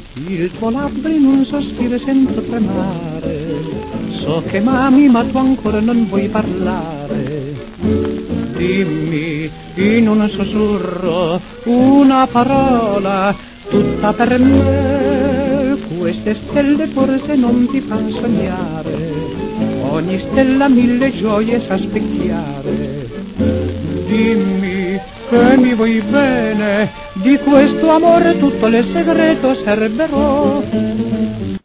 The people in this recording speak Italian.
Il tuo labbro in un sospiro sento tremare, so che m'ami ma tu ancora non vuoi parlare. Dimmi in un sussurro una parola tutta per me, queste stelle forse non ti fan sognare, ogni stella mille gioie sa specchiare. Dimmi che mi vuoi bene, di questo amore tutto il segreto serberò,